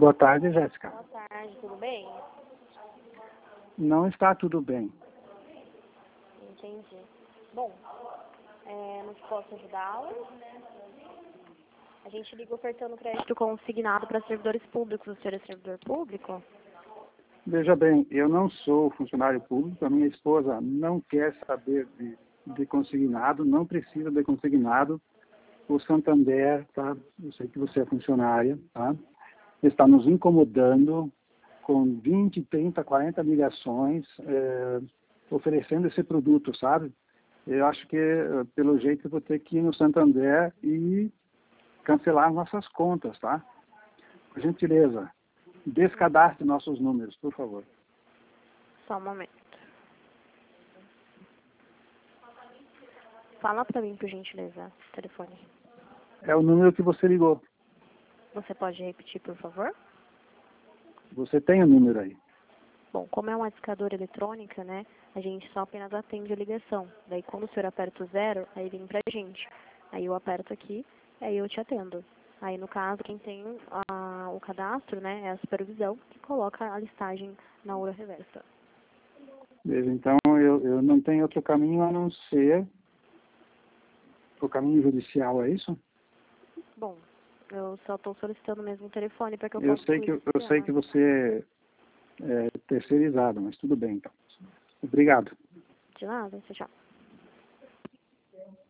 Boa tarde, Jéssica. Boa tarde, tudo bem? Não está tudo bem. Entendi. Bom, não posso ajudá-la. A gente liga ofertando crédito consignado para servidores públicos. O senhor é servidor público? Veja bem, eu não sou funcionário público, a minha esposa não quer saber de consignado, não precisa de consignado. O Santander, tá? Eu sei que você é funcionária, tá? Está nos incomodando com 20, 30, 40 ligações oferecendo esse produto, sabe? Eu acho que, pelo jeito, eu vou ter que ir no Santander e cancelar nossas contas, tá? Por gentileza, descadastre nossos números, por favor. Só um momento. Fala para mim, por gentileza, o telefone. É o número que você ligou. Você pode repetir, por favor? Você tem o número aí. Bom, como é uma discadora eletrônica, né, a gente só apenas atende a ligação. Daí, quando o senhor aperta o 0, aí vem pra gente. Aí eu aperto aqui, aí eu te atendo. Aí, no caso, quem tem o cadastro, né, é a supervisão, que coloca a listagem na hora reversa. Veja, então eu não tenho outro caminho a não ser o caminho judicial, é isso? Bom, eu só estou solicitando mesmo o telefone para que eu Eu possa sei que você é terceirizado, mas tudo bem, então. Obrigado. De nada, tchau.